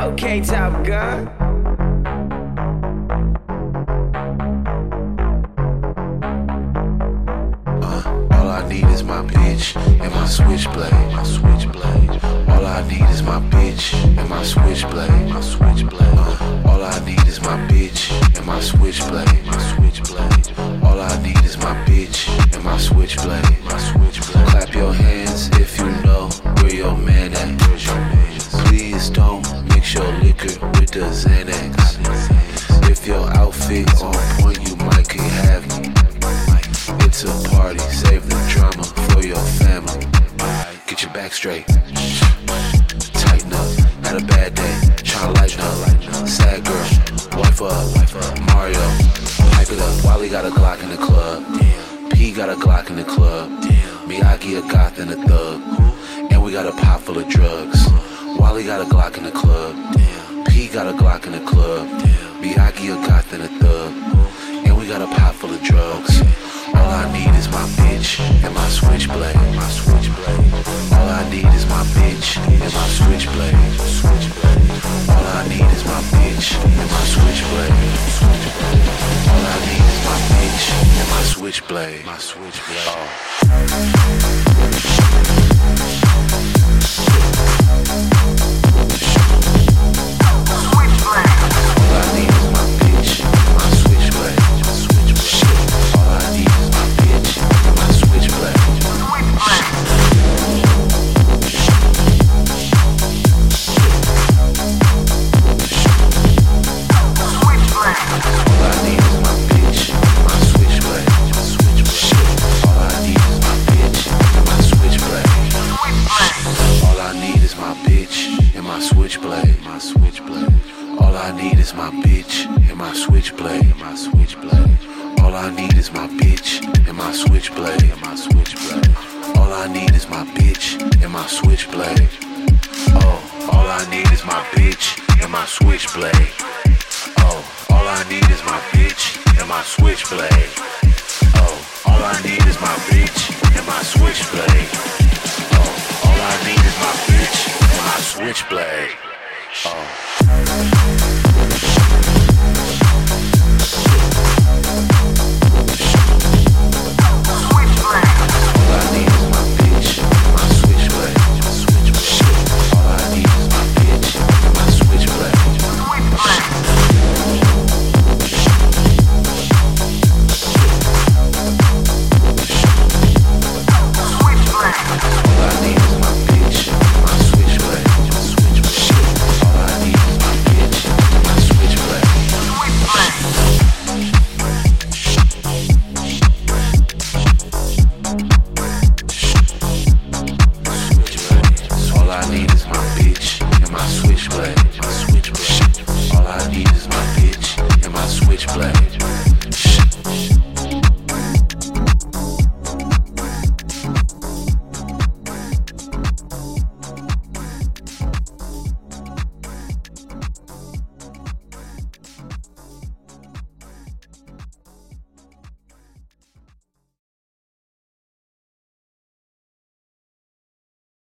Okay, Top Gun. All I need is my bitch and my switchblade. My switchblade. All I need is my bitch and my switchblade. My switchblade. All I need is my bitch and my switchblade. My switchblade. All I need is my bitch and my switchblade. My switchblade. Clap your hands if you know where your man at. Where's your man? Please don't mix your liquor with the Xanax. If your outfit on point, you might can have me. It's a party, save the drama for your family. Get your back straight, tighten up, had a bad day, tryna lighten up. Sad girl, wife up, Mario, hype it up. Wally got a Glock in the club, P got a Glock in the club, Miyagi a goth and a thug, and we got a pot full of drugs. Wally got a Glock in the club, P got a Glock in the club, Miyagi a goth and a thug, and we got a pot full of drugs. All I need is my bitch and my switchblade. My switchblade. All I need is my bitch and my switchblade. All I need is my bitch and my switchblade. All I need is my bitch and my switchblade. My switchblade. All I need is my bitch and my switchblade. All I need is my bitch and my switchblade. All I need is my bitch and my switchblade. All I need is my bitch and my switchblade. All I need is my bitch and my switchblade. My switchblade. All I need is my bitch and my switchblade. My switchblade. All I need is my bitch and my switchblade. And my switchblade. All I need is my bitch and my switchblade. Oh, all I need is my bitch and my switchblade. Oh, all I need is my bitch and my switchblade. Oh, all I need is my bitch and my switchblade. Oh, all I need is my bitch and my switchblade.